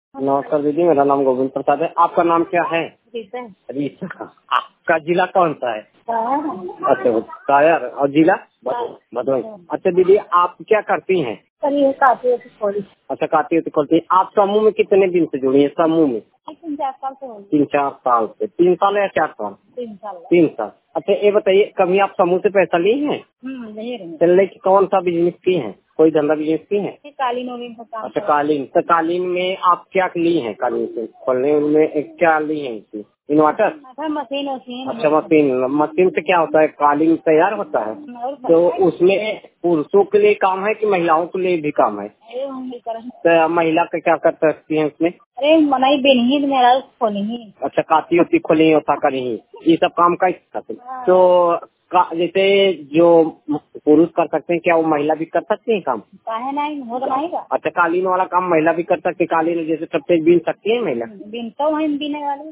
नमस्कार दीदी, मेरा नाम गोविंद प्रसाद है। आपका नाम क्या है? रीता। रीता। आपका जिला कौन सा है? हाँ। अच्छा, कायर। और जिला? भदोही। अच्छा दीदी, आप क्या करती हैं? काफी खोली। अच्छा, काती होती खोलती हैं। आप समूह में कितने दिन से जुड़ी हैं? समूह में 3-4 साल से हो 3-4 साल से। 3 साल या 4 साल? 3 साल। 3 साल। अच्छा, ये बताइए, कभी आप समूह से पैसा ली हैं? नहीं रही। चलने की कौन सा बिजनेस की है? कोई धंधा बिजनेस की है? कालीन वालीन का काम। अच्छा, कालीन। तो कालीन में आप क्या ली हैं? कालीन से खोलने में क्या ली है? इसकी इन्वर्टर? मशीन। अच्छा, मशीन से क्या होता है? कालीन तैयार होता है। तो उसमें पुरुषों के लिए काम है कि महिलाओं के लिए भी काम है? तो महिला का क्या कर सकती है उसमें? अरे मनाई बेनी मेरा खोली। अच्छा, काती होती खोली होता करी, ये सब काम का तो जैसे जो पुरुष कर सकते हैं, क्या वो महिला भी कर सकती है काम? काहे नहीं, हो तो नहीं का। अच्छा, कालीन वाला काम महिला भी कर सकती है? कालीन जैसे सब बीन सकती है महिला? बिनता हूँ बिनने वाली।